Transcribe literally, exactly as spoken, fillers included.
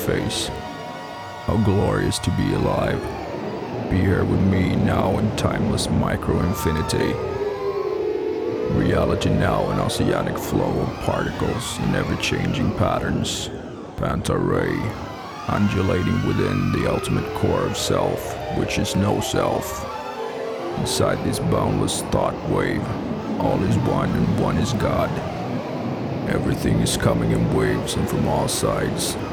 face. How glorious to be alive. Be here with me now in timeless micro-infinity. Reality now an oceanic flow of particles in ever-changing patterns. Panta ray, undulating within the ultimate core of self, which is no self. Inside this boundless thought wave, all is one and one is God. Everything is coming in waves and from all sides.